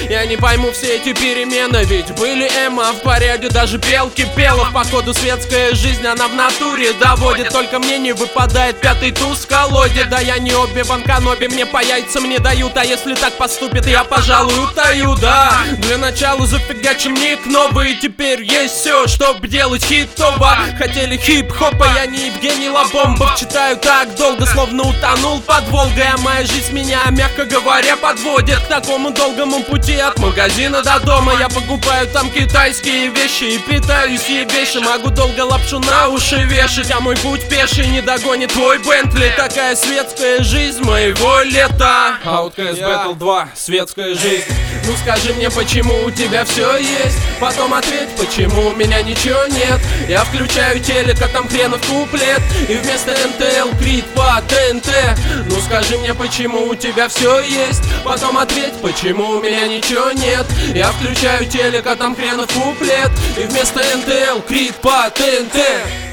Я не пойму все эти перемены, ведь были Эмма в порядке, даже белки пела. Походу светская жизнь, она в натуре доводит. Только мне не выпадает пятый туз в колоде. Да я не Оби-Ван Каноби, мне по яйцам не дают. А если так поступит, я, пожалуй, утаю, да. Для начала зафигачим ник новый. Теперь есть все, чтоб делать хитово. Хотели хип-хопа, я не Евгений Лобомбов. Читаю так долго, словно утонул под Волгой. А моя жизнь меня, мягко говоря, подводит к такому долгому пути от магазина до дома. Я покупаю там китайские вещи и питаюсь ебейше. Могу долго лапшу на уши вешать, а мой путь пеший не догонит твой Бентли. Такая светская жизнь моего лета. Outcast Battle 2, светская жизнь. Ну скажи мне, почему у тебя все есть? Потом ответь, почему у меня ничего нет? Я включаю телек, а там хренов куплет, и вместо НТЛ крит по ТНТ. Ну скажи мне, почему у тебя все есть? Потом ответь, почему у меня ничего нет? Я включаю телек, а там хренов куплет, и вместо НТЛ крит по ТНТ.